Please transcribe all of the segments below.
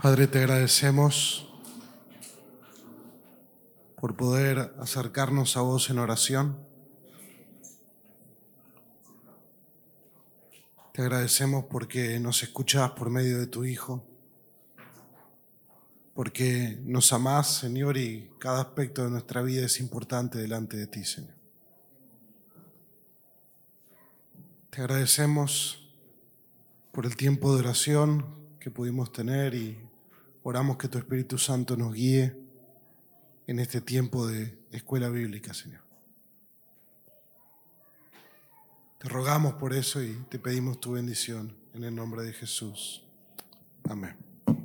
Padre, te agradecemos por poder acercarnos a vos en oración. Te agradecemos porque nos escuchás por medio de tu Hijo, porque nos amás, Señor, y cada aspecto de nuestra vida es importante delante de ti, Señor. Te agradecemos por el tiempo de oración que pudimos tener y oramos que tu Espíritu Santo nos guíe en este tiempo de escuela bíblica, Señor. Te rogamos por eso y te pedimos tu bendición en el nombre de Jesús. Amén.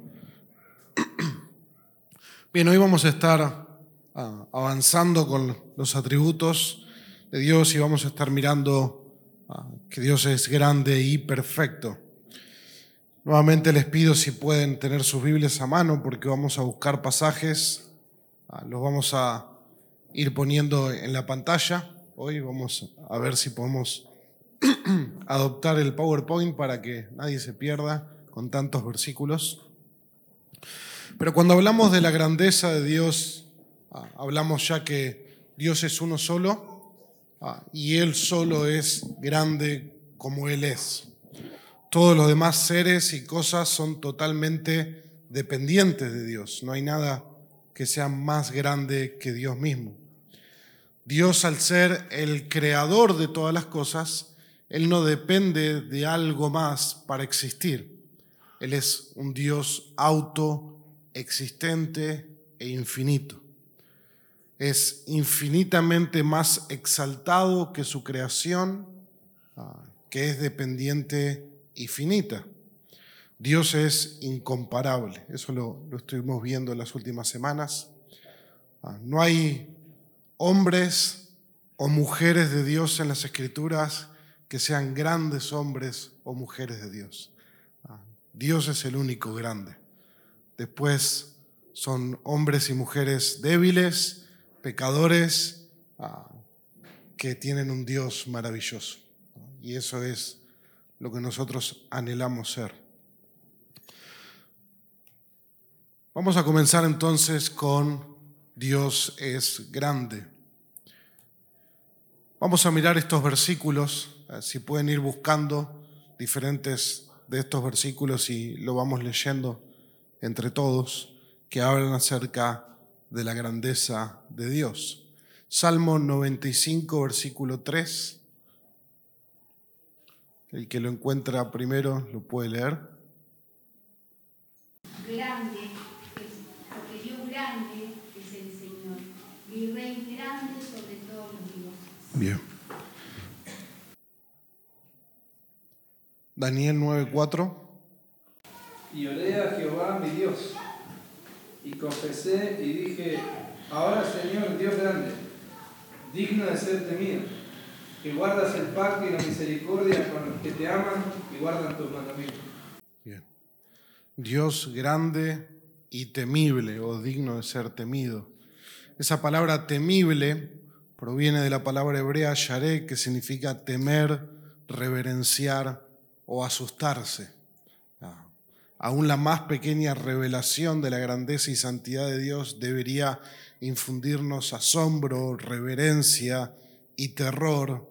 Bien, hoy vamos a estar avanzando con los atributos de Dios y vamos a estar mirando que Dios es grande y perfecto. Nuevamente les pido si pueden tener sus Biblias a mano porque vamos a buscar pasajes, los vamos a ir poniendo en la pantalla. Hoy vamos a ver si podemos adoptar el PowerPoint para que nadie se pierda con tantos versículos. Pero cuando hablamos de la grandeza de Dios, hablamos ya que Dios es uno solo y Él solo es grande como Él es. Todos los demás seres y cosas son totalmente dependientes de Dios. No hay nada que sea más grande que Dios mismo. Dios, al ser el creador de todas las cosas, Él no depende de algo más para existir. Él es un Dios autoexistente e infinito. Es infinitamente más exaltado que su creación, que es dependiente y finita. Dios es incomparable. Eso lo estuvimos viendo en las últimas semanas. No hay hombres o mujeres de Dios en las Escrituras que sean grandes hombres o mujeres de Dios. Dios es el único grande. Después son hombres y mujeres débiles, pecadores, que tienen un Dios maravilloso. Y eso es lo que nosotros anhelamos ser. Vamos a comenzar entonces con Dios es grande. Vamos a mirar estos versículos, si pueden ir buscando diferentes de estos versículos y lo vamos leyendo entre todos, que hablan acerca de la grandeza de Dios. Salmo 95, versículo 3. El que lo encuentra primero lo puede leer. Grande es, porque Dios grande es el Señor, mi Rey grande sobre todos los dioses. Bien. Daniel 9:4. Y oré a Jehová mi Dios, y confesé y dije: ahora, Señor, Dios grande, digno de ser temido, que guardas el pacto y la misericordia con los que te aman y guardan tus mandamientos. Bien. Dios grande y temible, o digno de ser temido. Esa palabra temible proviene de la palabra hebrea yaré, que significa temer, reverenciar o asustarse. Aún la más pequeña revelación de la grandeza y santidad de Dios debería infundirnos asombro, reverencia y terror,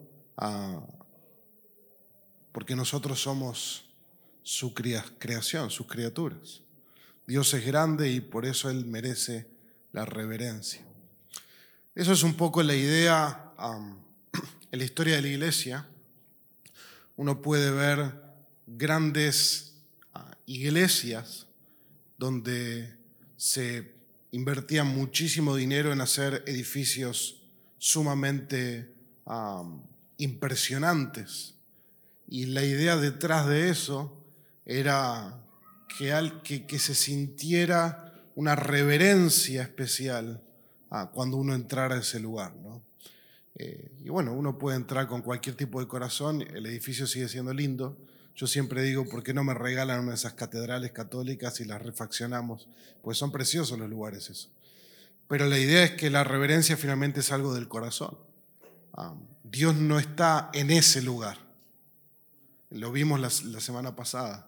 porque nosotros somos su creación, sus criaturas. Dios es grande y por eso Él merece la reverencia. Eso es un poco la idea en la historia de la iglesia. Uno puede ver grandes iglesias donde se invertía muchísimo dinero en hacer edificios sumamente impresionantes. Y la idea detrás de eso era que se sintiera una reverencia especial cuando uno entrara a ese lugar, ¿no? Y bueno, uno puede entrar con cualquier tipo de corazón, el edificio sigue siendo lindo. Yo siempre digo, ¿por qué no me regalan una de esas catedrales católicas y las refaccionamos? Pues son preciosos los lugares eso. Pero la idea es que la reverencia finalmente es algo del corazón. Dios no está en ese lugar. Lo vimos la semana pasada.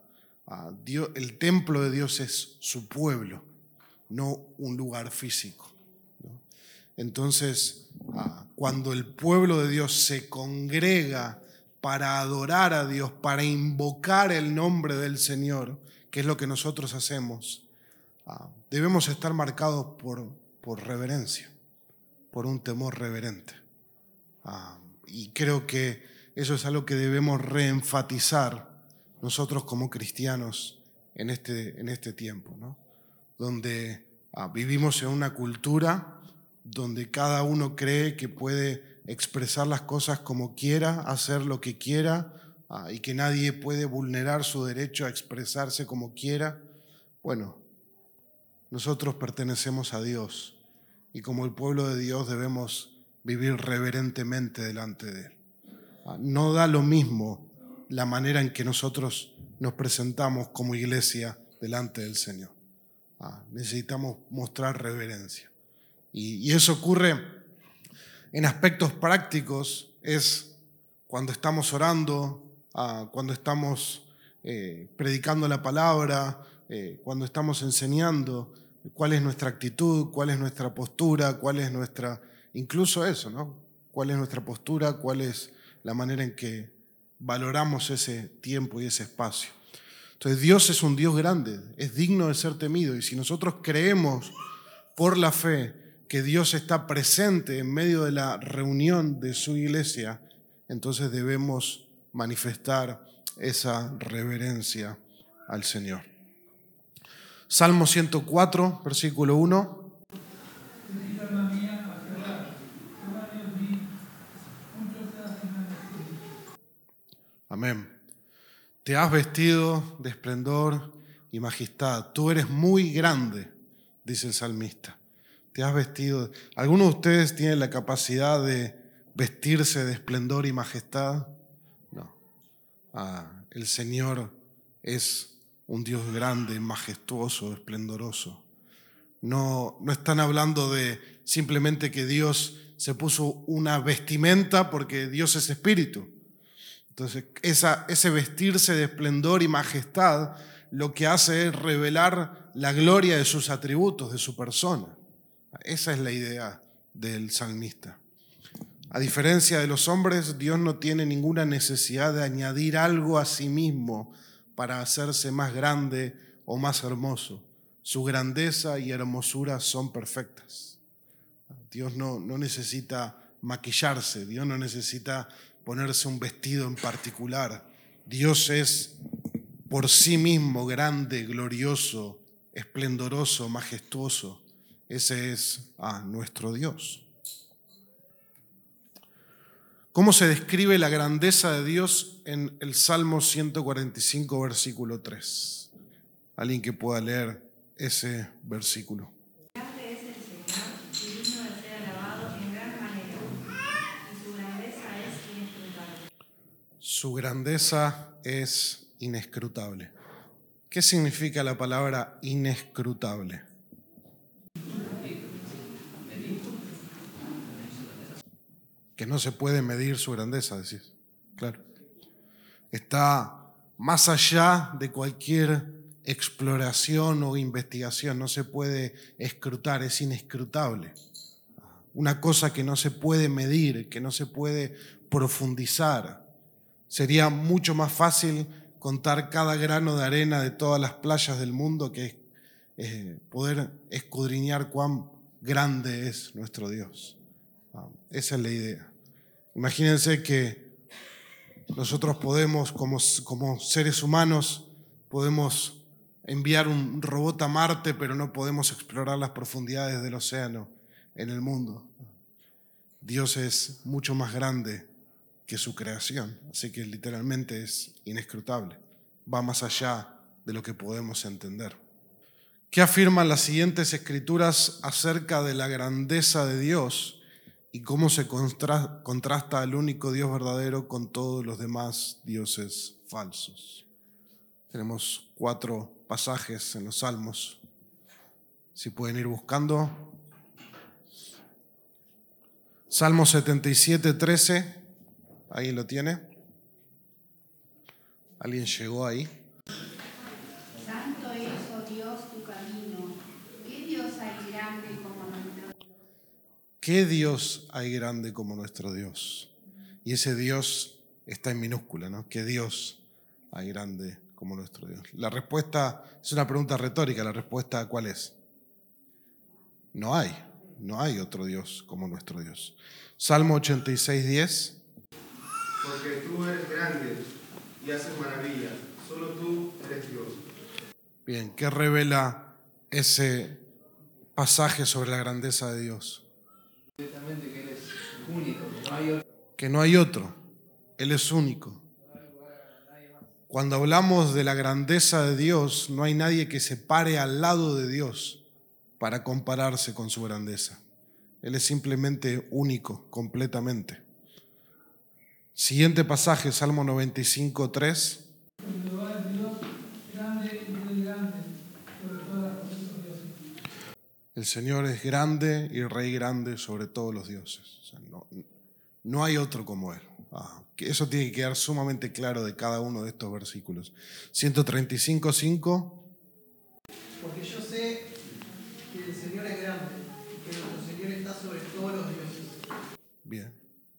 el templo de Dios es su pueblo, no un lugar físico, ¿no? Entonces, cuando el pueblo de Dios se congrega para adorar a Dios, para invocar el nombre del Señor, que es lo que nosotros hacemos, debemos estar marcados por reverencia, por un temor reverente. Y creo que eso es algo que debemos reenfatizar nosotros como cristianos en este tiempo, ¿no? Donde vivimos en una cultura donde cada uno cree que puede expresar las cosas como quiera, hacer lo que quiera, y que nadie puede vulnerar su derecho a expresarse como quiera. Bueno, nosotros pertenecemos a Dios y como el pueblo de Dios debemos vivir reverentemente delante de Él. No da lo mismo la manera en que nosotros nos presentamos como iglesia delante del Señor. Necesitamos mostrar reverencia. Y eso ocurre en aspectos prácticos, es cuando estamos orando, cuando estamos predicando la palabra, cuando estamos enseñando, cuál es nuestra actitud, cuál es nuestra postura, cuál es nuestra, incluso eso, ¿no? Cuál es nuestra postura, cuál es la manera en que valoramos ese tiempo y ese espacio. Entonces Dios es un Dios grande, es digno de ser temido, y si nosotros creemos por la fe que Dios está presente en medio de la reunión de su iglesia, entonces debemos manifestar esa reverencia al Señor. Salmo 104, versículo 1. Amén. Te has vestido de esplendor y majestad. Tú eres muy grande, dice el salmista. Te has vestido. ¿Algunos de ustedes tienen la capacidad de vestirse de esplendor y majestad? No. El Señor es un Dios grande, majestuoso, esplendoroso. No están hablando de simplemente que Dios se puso una vestimenta porque Dios es espíritu. Entonces, ese vestirse de esplendor y majestad lo que hace es revelar la gloria de sus atributos, de su persona. Esa es la idea del salmista. A diferencia de los hombres, Dios no tiene ninguna necesidad de añadir algo a sí mismo para hacerse más grande o más hermoso. Su grandeza y hermosura son perfectas. Dios no necesita maquillarse, Dios no necesita ponerse un vestido en particular. Dios es por sí mismo grande, glorioso, esplendoroso, majestuoso. Ese es nuestro Dios. ¿Cómo se describe la grandeza de Dios en el Salmo 145, versículo 3? Alguien que pueda leer ese versículo. Grande es el Señor y digno de ser alabado en gran manera, y su grandeza es inescrutable. Su grandeza es inescrutable. ¿Qué significa la palabra inescrutable? Que no se puede medir su grandeza, decís. Claro. Está más allá de cualquier exploración o investigación. No se puede escrutar, es inescrutable. Una cosa que no se puede medir, que no se puede profundizar. Sería mucho más fácil contar cada grano de arena de todas las playas del mundo que poder escudriñar cuán grande es nuestro Dios. Esa es la idea. Imagínense que nosotros podemos, como seres humanos, podemos enviar un robot a Marte, pero no podemos explorar las profundidades del océano en el mundo. Dios es mucho más grande que su creación, así que literalmente es inescrutable. Va más allá de lo que podemos entender. ¿Qué afirman las siguientes escrituras acerca de la grandeza de Dios y cómo se contrasta al único Dios verdadero con todos los demás dioses falsos? Tenemos 4 pasajes en los Salmos. Si pueden ir buscando. Salmo 77, 13. ¿Alguien lo tiene? ¿Alguien llegó ahí? camino. ¿Qué Dios hay grande como nuestro Dios? ¿Qué Dios hay grande como nuestro Dios? Y ese Dios está en minúscula, ¿no? ¿Qué Dios hay grande como nuestro Dios? La respuesta es una pregunta retórica. ¿La respuesta cuál es? No hay otro Dios como nuestro Dios. Salmo 86:10. Porque tú eres grande y haces maravillas, solo tú eres Dios. Bien, ¿qué revela ese pasaje sobre la grandeza de Dios? Directamente que Él es único, que no hay otro. Que no hay otro, Él es único. Cuando hablamos de la grandeza de Dios, no hay nadie que se pare al lado de Dios para compararse con su grandeza. Él es simplemente único, completamente. Siguiente pasaje, Salmo 95:3. Jehová es Dios grande y muy grande sobre todas las cosas de Dios. El Señor es grande y Rey grande sobre todos los dioses. O sea, no hay otro como Él. Que eso tiene que quedar sumamente claro de cada uno de estos versículos. 135:5. Porque yo sé que el Señor es grande y que nuestro Señor está sobre todos los dioses. Bien.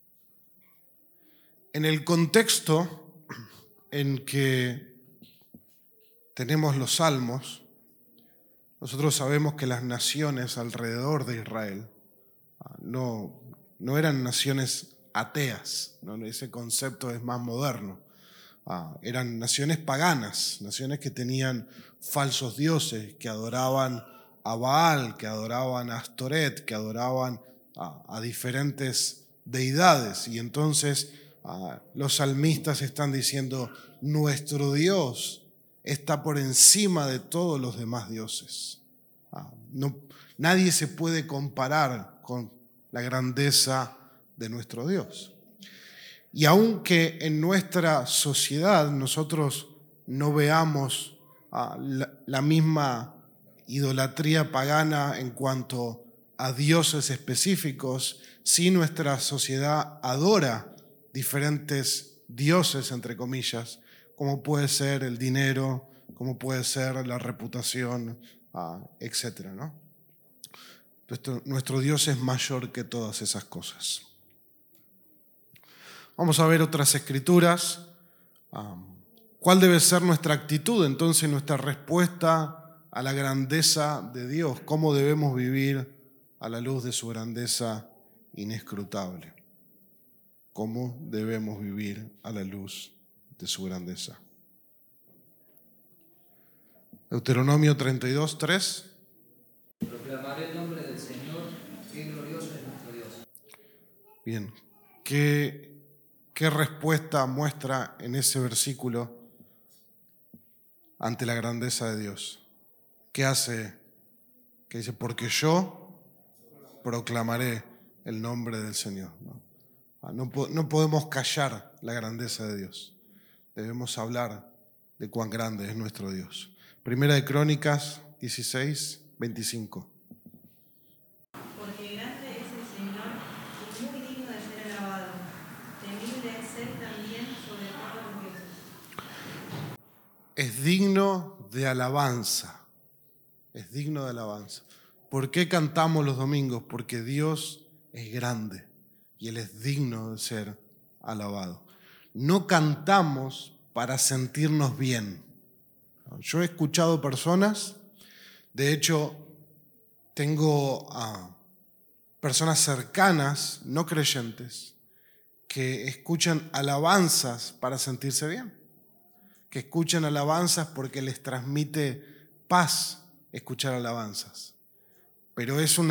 En el contexto en que tenemos los salmos, nosotros sabemos que las naciones alrededor de Israel no eran naciones ateas, ¿no? Ese concepto es más moderno. Eran naciones paganas, naciones que tenían falsos dioses, que adoraban a Baal, que adoraban a Astoret, que adoraban a diferentes deidades. Y entonces los salmistas están diciendo, nuestro Dios está por encima de todos los demás dioses. Nadie se puede comparar con la grandeza de nuestro Dios. Y aunque en nuestra sociedad nosotros no veamos la misma idolatría pagana en cuanto a dioses específicos, sí nuestra sociedad adora diferentes dioses, entre comillas, como puede ser el dinero, como puede ser la reputación, etcétera, ¿no? Entonces, nuestro Dios es mayor que todas esas cosas. Vamos a ver otras escrituras. ¿Cuál debe ser nuestra actitud, entonces, nuestra respuesta a la grandeza de Dios? ¿Cómo debemos vivir a la luz de su grandeza inescrutable? ¿Cómo debemos vivir a la luz de su grandeza? Deuteronomio 32:3. Proclamaré el nombre del Señor, qué glorioso es nuestro Dios. Bien, ¿qué respuesta muestra en ese versículo ante la grandeza de Dios? ¿Qué hace? Que dice, porque yo proclamaré el nombre del Señor. No podemos callar la grandeza de Dios. Debemos hablar de cuán grande es nuestro Dios. Primera de Crónicas 16:25. Porque grande es el Señor y muy digno de ser alabado. Temible es Él también sobre todos los dioses. Es digno de alabanza. Es digno de alabanza. ¿Por qué cantamos los domingos? Porque Dios es grande y Él es digno de ser alabado. No cantamos para sentirnos bien. Yo he escuchado personas, de hecho, tengo personas cercanas, no creyentes, que escuchan alabanzas para sentirse bien, que escuchan alabanzas porque les transmite paz escuchar alabanzas. Pero es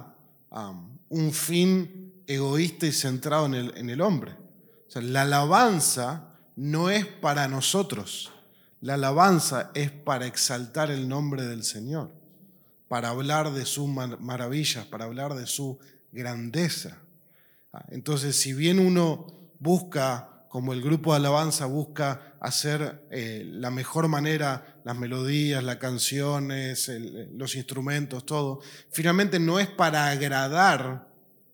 un fin egoísta y centrado en el hombre. O sea, la alabanza no es para nosotros. La alabanza es para exaltar el nombre del Señor, para hablar de sus maravillas, para hablar de su grandeza. Entonces, si bien uno busca, como el grupo de alabanza busca hacer la mejor manera, las melodías, las canciones, los instrumentos, todo, finalmente no es para agradar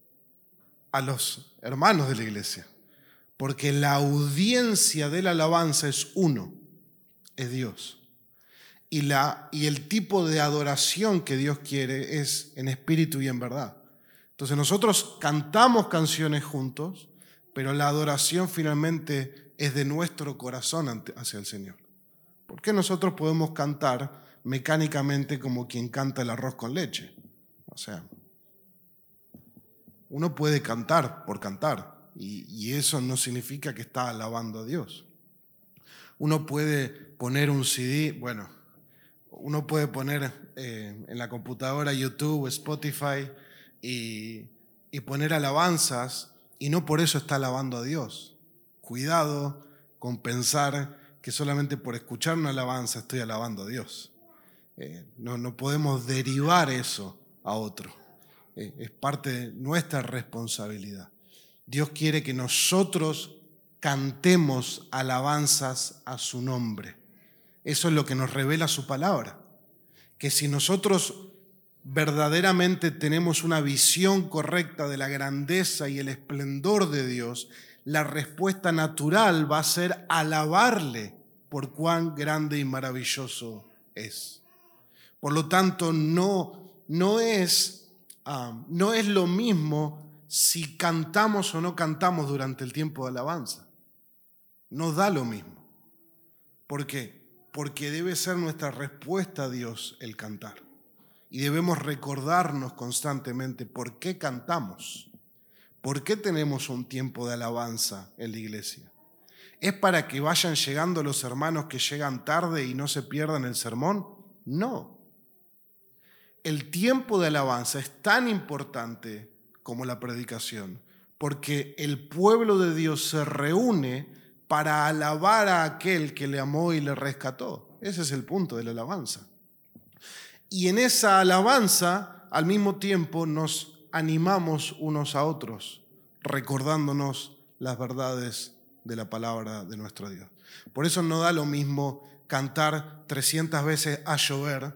a los hermanos de la iglesia, porque la audiencia de la alabanza es uno. Es Dios. y el tipo de adoración que Dios quiere es en espíritu y en verdad. Entonces nosotros cantamos canciones juntos, pero la adoración finalmente es de nuestro corazón hacia el Señor. ¿Por qué nosotros podemos cantar mecánicamente como quien canta el arroz con leche? O sea, uno puede cantar por cantar y eso no significa que está alabando a Dios. Uno puede poner un CD, uno puede poner en la computadora YouTube, Spotify y poner alabanzas y no por eso está alabando a Dios. Cuidado con pensar que solamente por escuchar una alabanza estoy alabando a Dios. No podemos derivar eso a otro. Es parte de nuestra responsabilidad. Dios quiere que nosotros cantemos alabanzas a su nombre. Eso es lo que nos revela su palabra. Que si nosotros verdaderamente tenemos una visión correcta de la grandeza y el esplendor de Dios, la respuesta natural va a ser alabarle por cuán grande y maravilloso es. Por lo tanto, no es lo mismo si cantamos o no cantamos durante el tiempo de alabanza. No da lo mismo. ¿Por qué? Porque debe ser nuestra respuesta a Dios el cantar. Y debemos recordarnos constantemente por qué cantamos. ¿Por qué tenemos un tiempo de alabanza en la iglesia? ¿Es para que vayan llegando los hermanos que llegan tarde y no se pierdan el sermón? No. El tiempo de alabanza es tan importante como la predicación, porque el pueblo de Dios se reúne para alabar a aquel que le amó y le rescató. Ese es el punto de la alabanza. Y en esa alabanza, al mismo tiempo, nos animamos unos a otros, recordándonos las verdades de la palabra de nuestro Dios. Por eso no da lo mismo cantar 300 veces a llover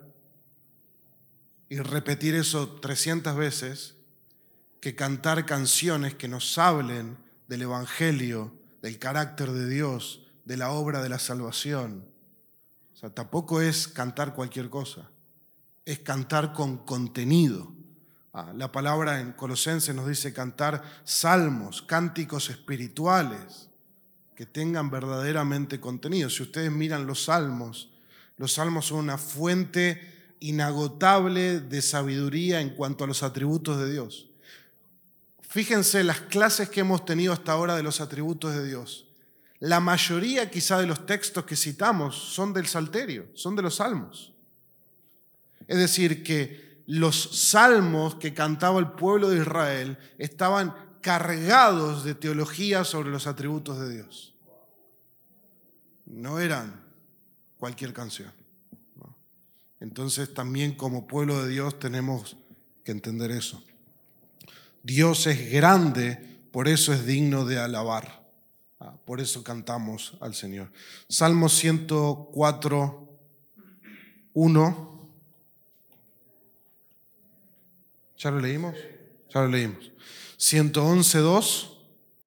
y repetir eso 300 veces que cantar canciones que nos hablen del Evangelio, del carácter de Dios, de la obra de la salvación. O sea, tampoco es cantar cualquier cosa, es cantar con contenido. La palabra en Colosenses nos dice cantar salmos, cánticos espirituales que tengan verdaderamente contenido. Si ustedes miran los salmos son una fuente inagotable de sabiduría en cuanto a los atributos de Dios. Fíjense las clases que hemos tenido hasta ahora de los atributos de Dios. La mayoría quizá de los textos que citamos son del Salterio, son de los salmos. Es decir, que los salmos que cantaba el pueblo de Israel estaban cargados de teología sobre los atributos de Dios. No eran cualquier canción. Entonces también como pueblo de Dios tenemos que entender eso. Dios es grande, por eso es digno de alabar. Por eso cantamos al Señor. Salmo 104, 1. ¿Ya lo leímos? Ya lo leímos. 111, 2.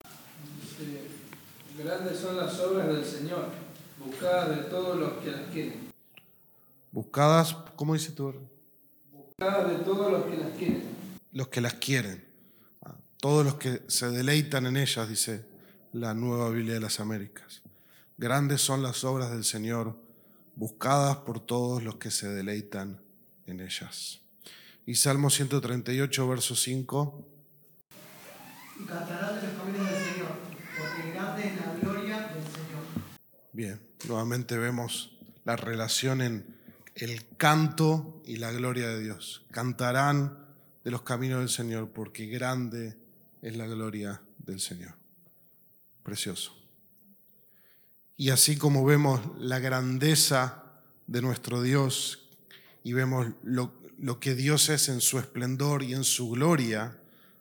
Grandes son las obras del Señor, buscadas de todos los que las quieren. Buscadas, ¿cómo dice tú? Buscadas de todos los que las quieren. Los que las quieren. Todos los que se deleitan en ellas, dice la Nueva Biblia de las Américas. Grandes son las obras del Señor, buscadas por todos los que se deleitan en ellas. Y Salmo 138, verso 5. Y cantarán de los caminos del Señor, porque grande es la gloria del Señor. Bien, nuevamente vemos la relación en el canto y la gloria de Dios. Cantarán de los caminos del Señor, porque grande es la gloria del Señor. Precioso. Y así como vemos la grandeza de nuestro Dios y vemos lo que Dios es en su esplendor y en su gloria,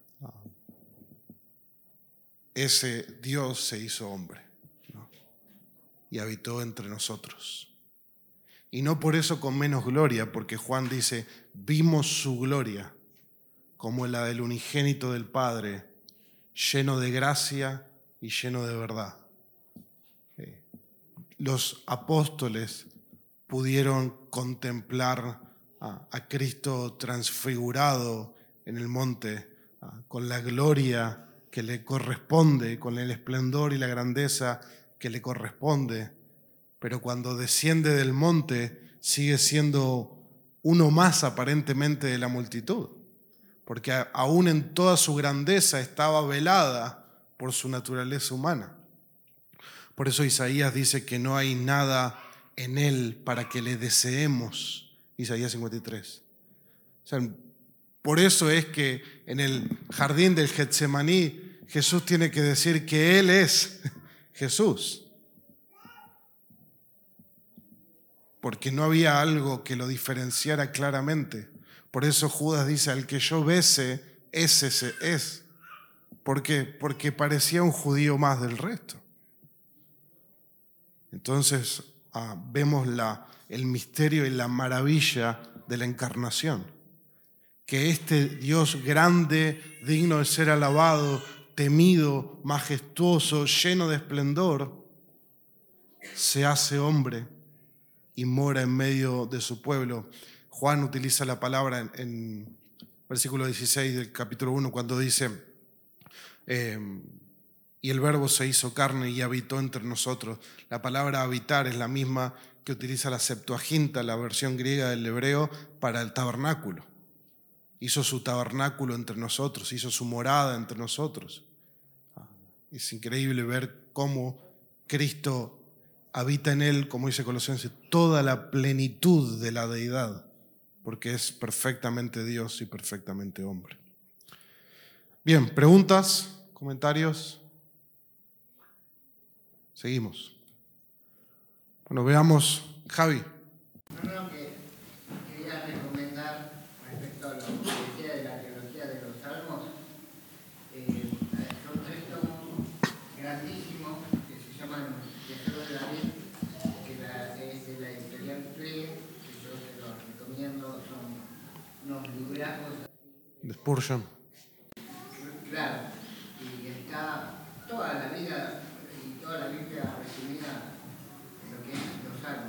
ese Dios se hizo hombre, ¿no? Y habitó entre nosotros. Y no por eso con menos gloria, porque Juan dice, vimos su gloria como la del unigénito del Padre, lleno de gracia y lleno de verdad. Los apóstoles pudieron contemplar a Cristo transfigurado en el monte, con la gloria que le corresponde, con el esplendor y la grandeza que le corresponde, pero cuando desciende del monte sigue siendo uno más aparentemente de la multitud, porque aún en toda su grandeza estaba velada por su naturaleza humana. Por eso Isaías dice que no hay nada en él para que le deseemos, Isaías 53. O sea, por eso es que en el jardín del Getsemaní Jesús tiene que decir que Él es Jesús, porque no había algo que lo diferenciara claramente. Por eso Judas dice, al que yo bese, ese es. ¿Por qué? Porque parecía un judío más del resto. Entonces vemos el misterio y la maravilla de la encarnación. Que este Dios grande, digno de ser alabado, temido, majestuoso, lleno de esplendor, se hace hombre y mora en medio de su pueblo. Juan utiliza la palabra en versículo 16 del capítulo 1 cuando dice, y el verbo se hizo carne y habitó entre nosotros. La palabra habitar es la misma que utiliza la Septuaginta, la versión griega del hebreo, para el tabernáculo. Hizo su tabernáculo entre nosotros, hizo su morada entre nosotros. Es increíble ver cómo Cristo habita en él, como dice Colosenses, toda la plenitud de la deidad, porque es perfectamente Dios y perfectamente hombre. Bien, preguntas, comentarios. Seguimos. Bueno, veamos, Javi. No, que quería recomendar respecto a lo que decía de la teología de los salmos. Son 3 tomos grandísimos que se llaman Tesoro de David, que es de la editorial Play, que yo se los recomiendo, son unos librajos. De Spurgeon. Claro, y está toda la vida y toda la Biblia resumida en lo que es los salmos.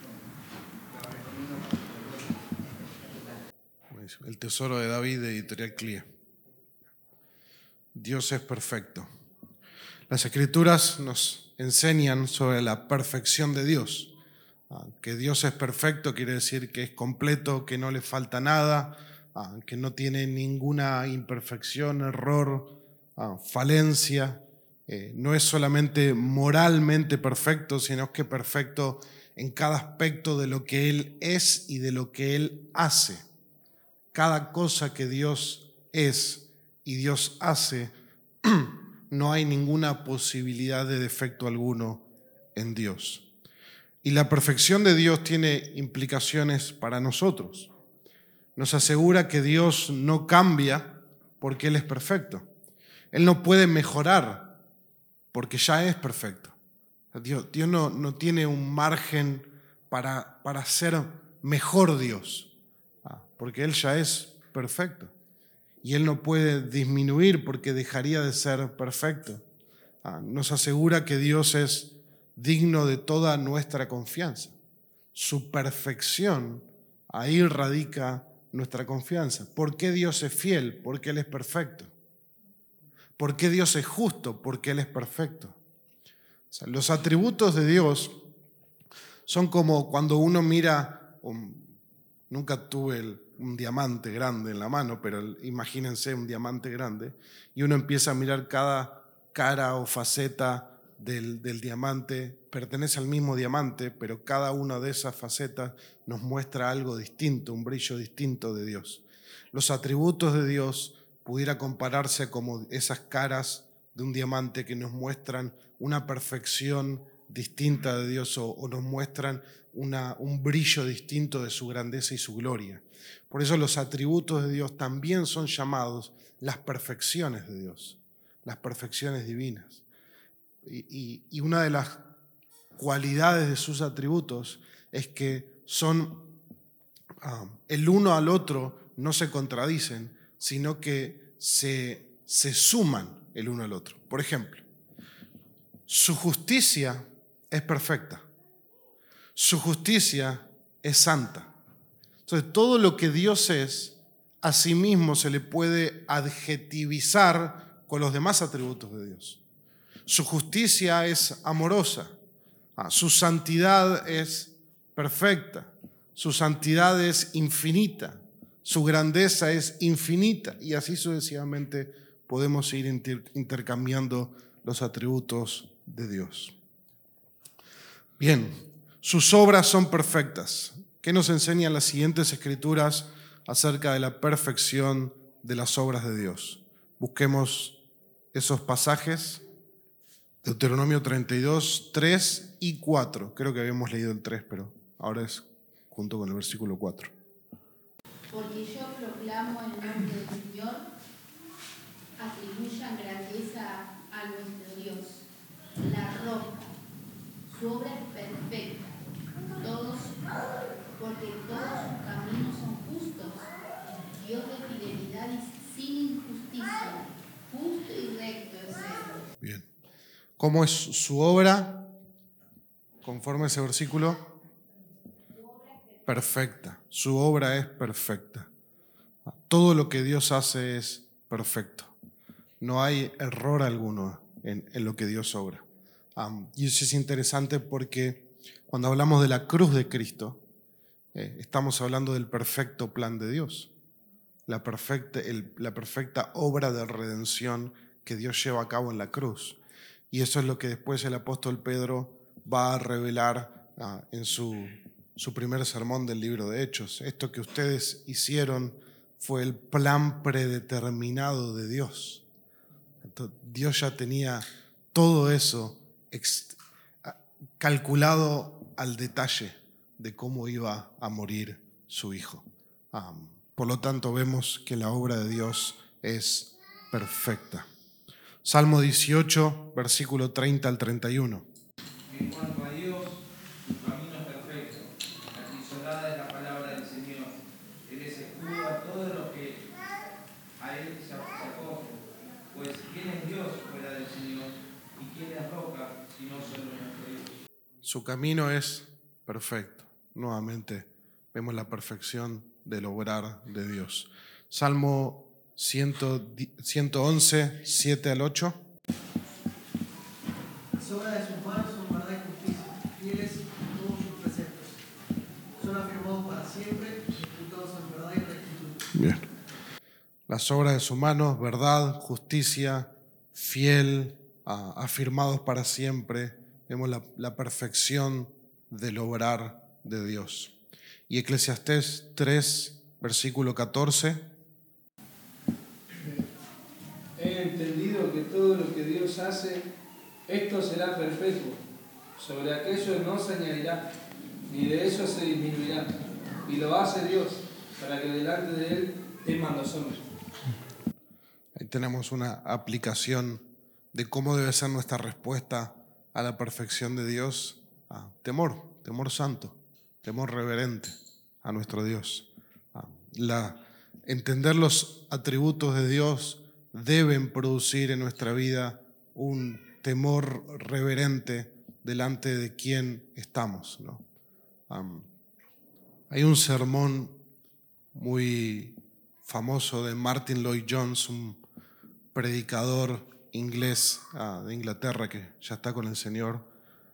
El tesoro de David, de editorial Clia. Dios es perfecto. Las Escrituras nos enseñan sobre la perfección de Dios. Que Dios es perfecto quiere decir que es completo, que no le falta nada, que no tiene ninguna imperfección, error, falencia. No es solamente moralmente perfecto, sino que perfecto en cada aspecto de lo que Él es y de lo que Él hace. Cada cosa que Dios es y Dios hace, no hay ninguna posibilidad de defecto alguno en Dios. Y la perfección de Dios tiene implicaciones para nosotros. Nos asegura que Dios no cambia porque Él es perfecto. Él no puede mejorar porque ya es perfecto. Dios no tiene un margen para ser mejor Dios, porque Él ya es perfecto. Y Él no puede disminuir porque dejaría de ser perfecto. Nos asegura que Dios es digno de toda nuestra confianza. Su perfección, ahí radica nuestra confianza. ¿Por qué Dios es fiel? Porque Él es perfecto. ¿Por qué Dios es justo? Porque Él es perfecto. O sea, los atributos de Dios son como cuando uno mira, nunca tuve un diamante grande en la mano, pero imagínense un diamante grande, y uno empieza a mirar cada cara o faceta del diamante, pertenece al mismo diamante, pero cada una de esas facetas nos muestra algo distinto, un brillo distinto de Dios. Los atributos de Dios pudiera compararse como esas caras de un diamante que nos muestran una perfección distinta de Dios o nos muestran un brillo distinto de su grandeza y su gloria. Por eso los atributos de Dios también son llamados las perfecciones de Dios, las perfecciones divinas. Y una de las cualidades de sus atributos es que son el uno al otro, no se contradicen, sino que se suman el uno al otro. Por ejemplo, su justicia es perfecta. Su justicia es santa. Entonces, todo lo que Dios es, a sí mismo se le puede adjetivizar con los demás atributos de Dios. Su justicia es amorosa. Su santidad es perfecta. Su santidad es infinita. Su grandeza es infinita. Y así sucesivamente podemos ir intercambiando los atributos de Dios. Bien, sus obras son perfectas. ¿Qué nos enseñan las siguientes escrituras acerca de la perfección de las obras de Dios? Busquemos esos pasajes. Deuteronomio 32, 3 y 4. Creo que habíamos leído el 3, pero ahora es junto con el versículo 4. Porque yo proclamo el nombre del Señor, atribuyan grandeza a nuestro Dios, la roca, su obra es perfecta, porque todos sus caminos son justos, Dios de fidelidad y sin injusticia, justo y recto es Él. Bien. ¿Cómo es su obra? Conforme a ese versículo. Perfecta. Su obra es perfecta. Todo lo que Dios hace es perfecto. No hay error alguno en lo que Dios obra. Y eso es interesante porque cuando hablamos de la cruz de Cristo, estamos hablando del perfecto plan de Dios. La perfecta obra de redención que Dios lleva a cabo en la cruz. Y eso es lo que después el apóstol Pedro va a revelar en su primer sermón del libro de Hechos. Esto que ustedes hicieron fue el plan predeterminado de Dios. Entonces, Dios ya tenía todo eso calculado al detalle de cómo iba a morir su hijo. Por lo tanto, vemos que la obra de Dios es perfecta. Salmo 18, versículo 30 al 31. En cuanto a Dios, su camino es perfecto. Acrisolada es la palabra del Señor. Él es escudo a todos los que a Él se acogen. Pues ¿quién es Dios fuera del Señor? ¿Y quién es roca si no solo nuestro Dios? Su camino es perfecto. Nuevamente vemos la perfección del obrar de Dios. Salmo 111, 7 al 8. Las obras de sus manos son verdad y justicia, fieles en todos sus preceptos. Son afirmados para siempre, ejecutados en verdad y rectitud. Bien. Las obras de sus manos, verdad, justicia, fiel, afirmados para siempre. Vemos la perfección del obrar de Dios. Y Eclesiastés 3, versículo 14. He entendido que todo lo que Dios hace, esto será perpetuo. Sobre aquello no se añadirá, ni de eso se disminuirá. Y lo hace Dios, para que delante de Él teman los hombres. Ahí tenemos una aplicación de cómo debe ser nuestra respuesta a la perfección de Dios. Temor santo, temor reverente a nuestro Dios. Entender los atributos de Dios deben producir en nuestra vida un temor reverente delante de quien estamos, ¿no? Hay un sermón muy famoso de Martin Lloyd-Jones, un predicador inglés de Inglaterra que ya está con el Señor,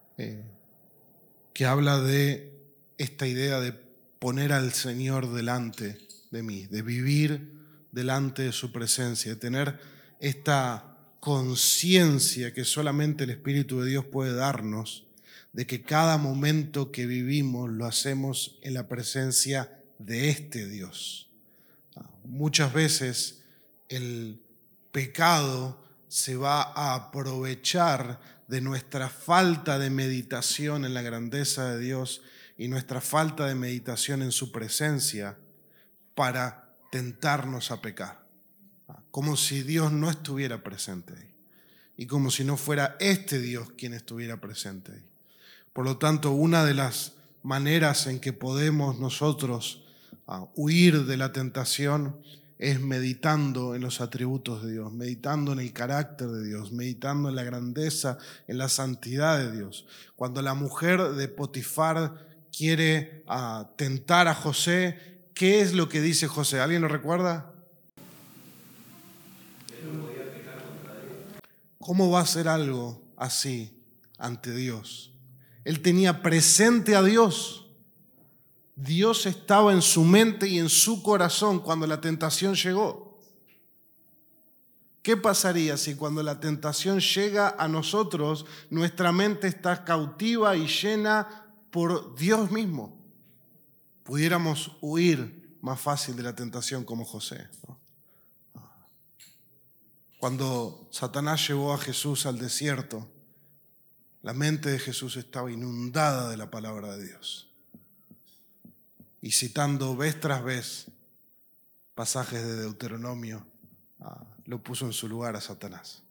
que habla de esta idea de poner al Señor delante de mí, de vivir delante de su presencia, de tener esta conciencia que solamente el Espíritu de Dios puede darnos, de que cada momento que vivimos lo hacemos en la presencia de este Dios. Muchas veces el pecado se va a aprovechar de nuestra falta de meditación en la grandeza de Dios y nuestra falta de meditación en su presencia para tentarnos a pecar, como si Dios no estuviera presente ahí y como si no fuera este Dios quien estuviera presente ahí. Por lo tanto, una de las maneras en que podemos nosotros huir de la tentación es meditando en los atributos de Dios, meditando en el carácter de Dios, meditando en la grandeza, en la santidad de Dios. Cuando la mujer de Potifar quiere tentar a José. ¿Qué es lo que dice José? ¿Alguien lo recuerda? ¿Cómo va a hacer algo así ante Dios? Él tenía presente a Dios. Dios estaba en su mente y en su corazón cuando la tentación llegó. ¿Qué pasaría si cuando la tentación llega a nosotros, nuestra mente está cautiva y llena por Dios mismo? Pudiéramos huir más fácil de la tentación como José, ¿no? Cuando Satanás llevó a Jesús al desierto, la mente de Jesús estaba inundada de la palabra de Dios. Y citando vez tras vez pasajes de Deuteronomio, lo puso en su lugar a Satanás.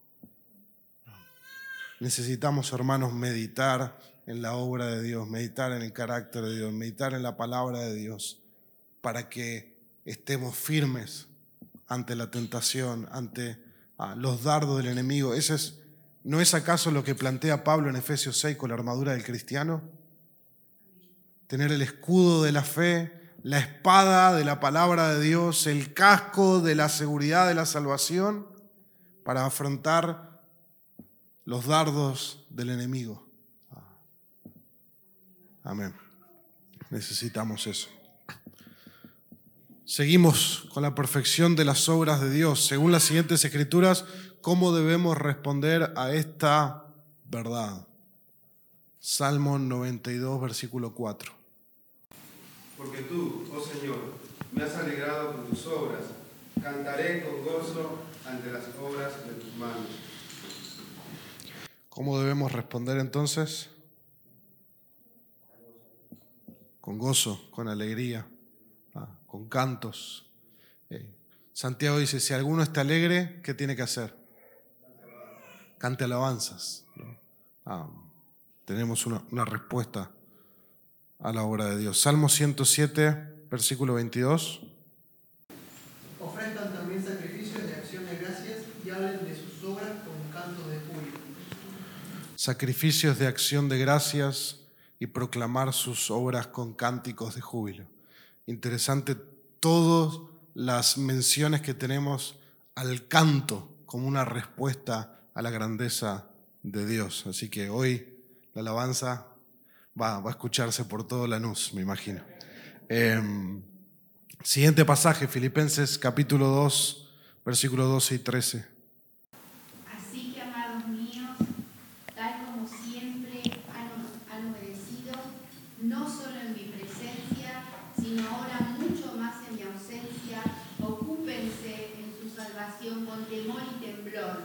Necesitamos, hermanos, meditar en la obra de Dios, meditar en el carácter de Dios, meditar en la palabra de Dios, para que estemos firmes ante la tentación, ante los dardos del enemigo. ¿No es acaso lo que plantea Pablo en Efesios 6 con la armadura del cristiano? Tener el escudo de la fe, la espada de la palabra de Dios, el casco de la seguridad de la salvación para afrontar los dardos del enemigo. Amén. Necesitamos eso. Seguimos con la perfección de las obras de Dios. Según las siguientes escrituras, ¿cómo debemos responder a esta verdad? Salmo 92, versículo 4. Porque tú, oh Señor, me has alegrado con tus obras. Cantaré con gozo ante las obras de tus manos. ¿Cómo debemos responder entonces? Con gozo, con alegría, con cantos. Santiago dice, si alguno está alegre, ¿qué tiene que hacer? Cante alabanzas, ¿no? Tenemos una respuesta a la obra de Dios. Salmo 107, versículo 22. Ofrezcan también sacrificios de acción de gracias y hablen de sus obras con cantos de júbilo. Sacrificios de acción de gracias y proclamar sus obras con cánticos de júbilo. Interesante todas las menciones que tenemos al canto como una respuesta a la grandeza de Dios. Así que hoy la alabanza va a escucharse por todo Lanús, me imagino. Siguiente pasaje, Filipenses capítulo 2, versículos 12 y 13. Así que, amados míos, tal como siempre han obedecido, no solo en mi presencia, sino ahora mucho más en mi ausencia, ocúpense en su salvación con temor y temblor,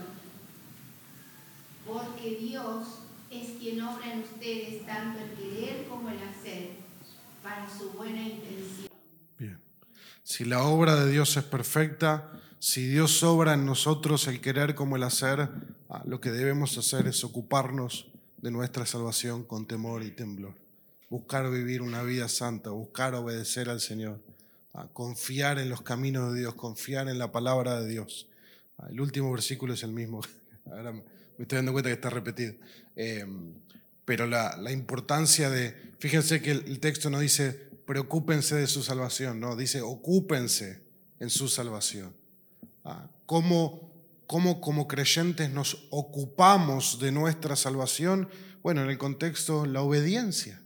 porque Dios es quien obra en ustedes tanto el querer como el hacer, para su buena intención. Bien. Si la obra de Dios es perfecta, si Dios obra en nosotros el querer como el hacer, lo que debemos hacer es ocuparnos de nuestra salvación con temor y temblor. Buscar vivir una vida santa, buscar obedecer al Señor, confiar en los caminos de Dios, confiar en la palabra de Dios. El último versículo es el mismo. Ahora me estoy dando cuenta que está repetido. Pero la importancia de, fíjense que el texto no dice preocúpense de su salvación, no, dice ocúpense en su salvación. ¿Cómo como creyentes nos ocupamos de nuestra salvación? Bueno, en el contexto, la obediencia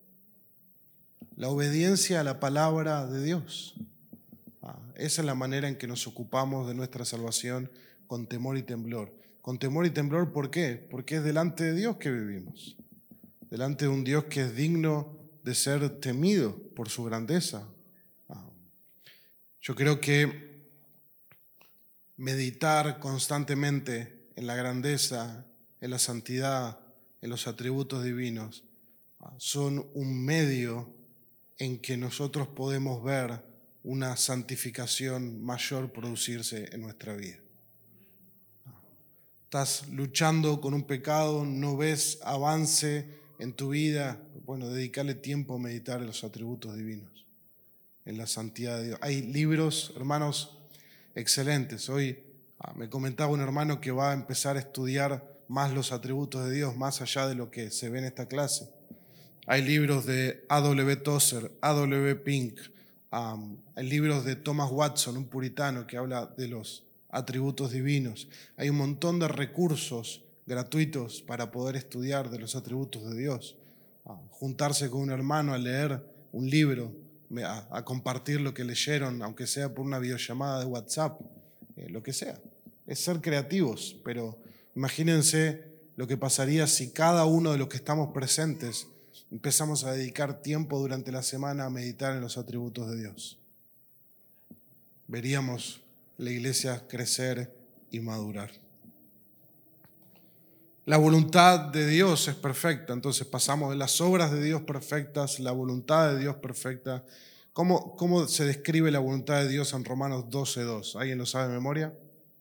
a la palabra de Dios. Esa es la manera en que nos ocupamos de nuestra salvación con temor y temblor. Con temor y temblor, ¿por qué? Porque es delante de Dios que vivimos. Delante de un Dios que es digno de ser temido por su grandeza. Yo creo que meditar constantemente en la grandeza, en la santidad, en los atributos divinos, son un medio en que nosotros podemos ver una santificación mayor producirse en nuestra vida. Estás luchando con un pecado, no ves avance en tu vida, bueno, dedicarle tiempo a meditar en los atributos divinos, en la santidad de Dios. Hay libros, hermanos, excelentes. Hoy me comentaba un hermano que va a empezar a estudiar más los atributos de Dios, más allá de lo que se ve en esta clase. Hay libros de A.W. Tozer, A.W. Pink, hay libros de Thomas Watson, un puritano que habla de los atributos divinos. Hay un montón de recursos gratuitos para poder estudiar de los atributos de Dios. Juntarse con un hermano a leer un libro, a compartir lo que leyeron, aunque sea por una videollamada de WhatsApp, lo que sea. Es ser creativos, pero imagínense lo que pasaría si cada uno de los que estamos presentes empezamos a dedicar tiempo durante la semana a meditar en los atributos de Dios. Veríamos la iglesia crecer y madurar. La voluntad de Dios es perfecta, entonces pasamos de las obras de Dios perfectas, la voluntad de Dios perfecta. ¿Cómo se describe la voluntad de Dios en Romanos 12:2? ¿Alguien lo sabe de memoria?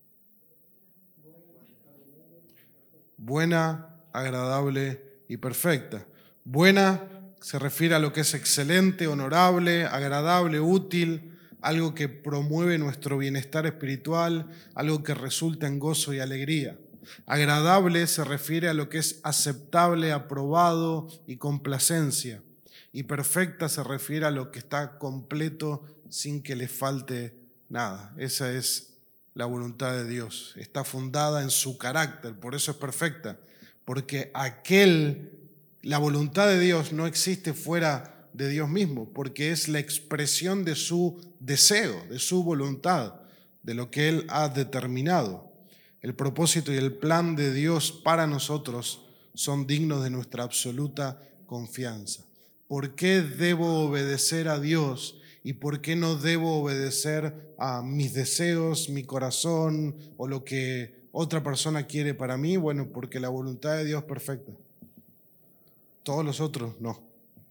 Buena, agradable y perfecta. Buena se refiere a lo que es excelente, honorable, agradable, útil, algo que promueve nuestro bienestar espiritual, algo que resulta en gozo y alegría. Agradable se refiere a lo que es aceptable, aprobado y complacencia. Y perfecta se refiere a lo que está completo sin que le falte nada. Esa es la voluntad de Dios. Está fundada en su carácter, por eso es perfecta. Porque la voluntad de Dios no existe fuera de Dios mismo, porque es la expresión de su deseo, de su voluntad, de lo que Él ha determinado. El propósito y el plan de Dios para nosotros son dignos de nuestra absoluta confianza. ¿Por qué debo obedecer a Dios y por qué no debo obedecer a mis deseos, mi corazón o lo que otra persona quiere para mí? Bueno, porque la voluntad de Dios es perfecta. Todos los otros no.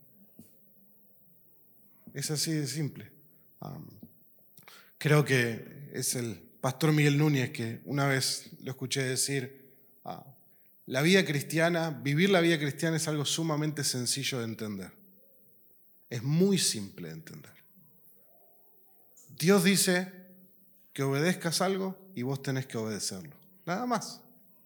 Es así de simple. Creo que es el pastor Miguel Núñez que una vez lo escuché decir, la vida cristiana, vivir la vida cristiana es algo sumamente sencillo de entender. Es muy simple de entender. Dios dice que obedezcas algo y vos tenés que obedecerlo. Nada más.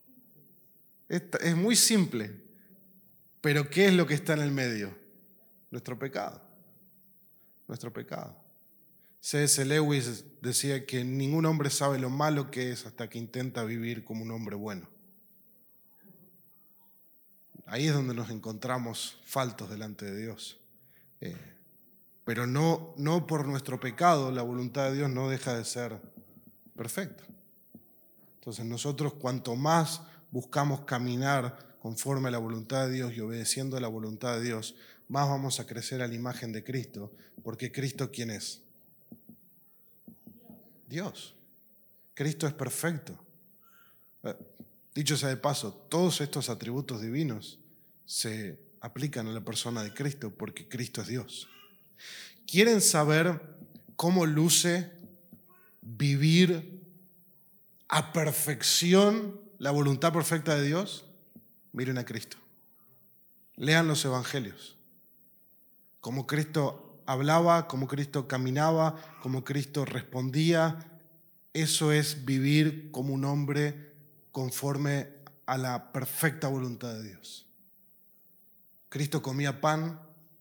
Es muy simple. Pero ¿qué es lo que está en el medio? Nuestro pecado. Nuestro pecado. C.S. Lewis decía que ningún hombre sabe lo malo que es hasta que intenta vivir como un hombre bueno. Ahí es donde nos encontramos faltos delante de Dios. Pero no por nuestro pecado, la voluntad de Dios no deja de ser perfecta. Entonces nosotros cuanto más buscamos caminar conforme a la voluntad de Dios y obedeciendo a la voluntad de Dios, más vamos a crecer a la imagen de Cristo, porque Cristo, ¿quién es? Dios. Cristo es perfecto. Dicho sea de paso, todos estos atributos divinos se aplican a la persona de Cristo porque Cristo es Dios. ¿Quieren saber cómo luce vivir a perfección la voluntad perfecta de Dios? Miren a Cristo. Lean los evangelios. Cómo Cristo hablaba, cómo Cristo caminaba, cómo Cristo respondía. Eso es vivir como un hombre conforme a la perfecta voluntad de Dios. Cristo comía pan,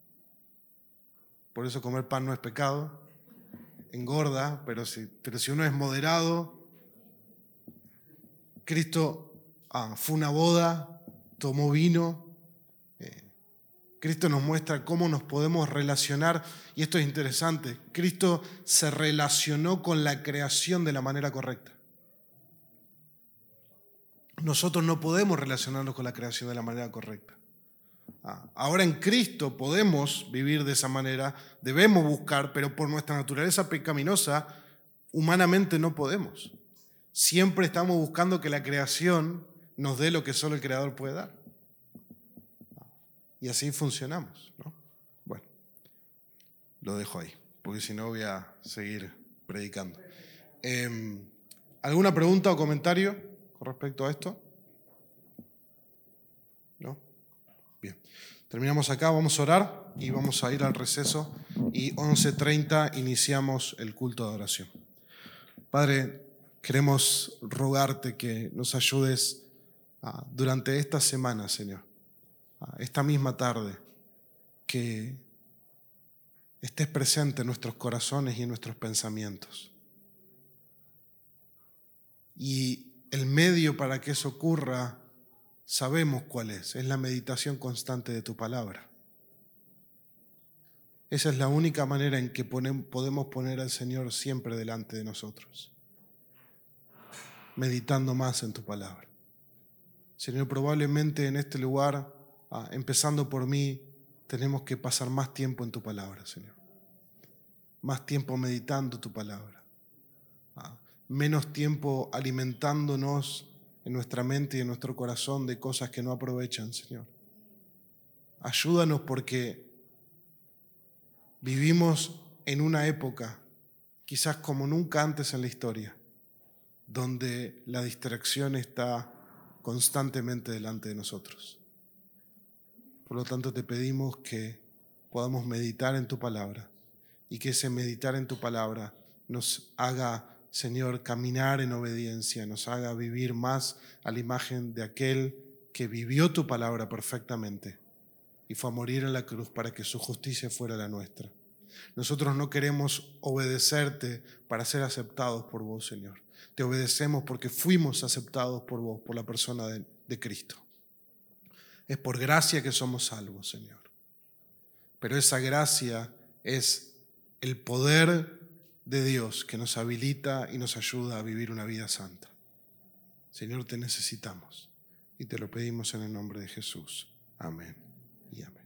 por eso comer pan no es pecado, engorda, pero si uno es moderado. Cristo fue a una boda, tomó vino. Cristo nos muestra cómo nos podemos relacionar, y esto es interesante, Cristo se relacionó con la creación de la manera correcta. Nosotros no podemos relacionarnos con la creación de la manera correcta. Ahora en Cristo podemos vivir de esa manera, debemos buscar, pero por nuestra naturaleza pecaminosa, humanamente no podemos. Siempre estamos buscando que la creación nos dé lo que solo el Creador puede dar. Y así funcionamos, ¿no? Bueno, lo dejo ahí, porque si no voy a seguir predicando. ¿Alguna pregunta o comentario con respecto a esto? ¿No? Bien. Terminamos acá, vamos a orar y vamos a ir al receso. Y 11:30 iniciamos el culto de adoración. Padre, queremos rogarte que nos ayudes durante esta semana, Señor. Esta misma tarde, que estés presente en nuestros corazones y en nuestros pensamientos. Y el medio para que eso ocurra, sabemos cuál es la meditación constante de tu palabra. Esa es la única manera en que podemos poner al Señor siempre delante de nosotros, meditando más en tu palabra. Señor, probablemente en este lugar, empezando por mí, tenemos que pasar más tiempo en tu palabra, Señor. Más tiempo meditando tu palabra. Menos tiempo alimentándonos en nuestra mente y en nuestro corazón de cosas que no aprovechan, Señor. Ayúdanos porque vivimos en una época, quizás como nunca antes en la historia, donde la distracción está constantemente delante de nosotros. Por lo tanto, te pedimos que podamos meditar en tu palabra y que ese meditar en tu palabra nos haga, Señor, caminar en obediencia, nos haga vivir más a la imagen de aquel que vivió tu palabra perfectamente y fue a morir en la cruz para que su justicia fuera la nuestra. Nosotros no queremos obedecerte para ser aceptados por vos, Señor. Te obedecemos porque fuimos aceptados por vos, por la persona de Cristo. Es por gracia que somos salvos, Señor. Pero esa gracia es el poder de Dios que nos habilita y nos ayuda a vivir una vida santa. Señor, te necesitamos y te lo pedimos en el nombre de Jesús. Amén y amén.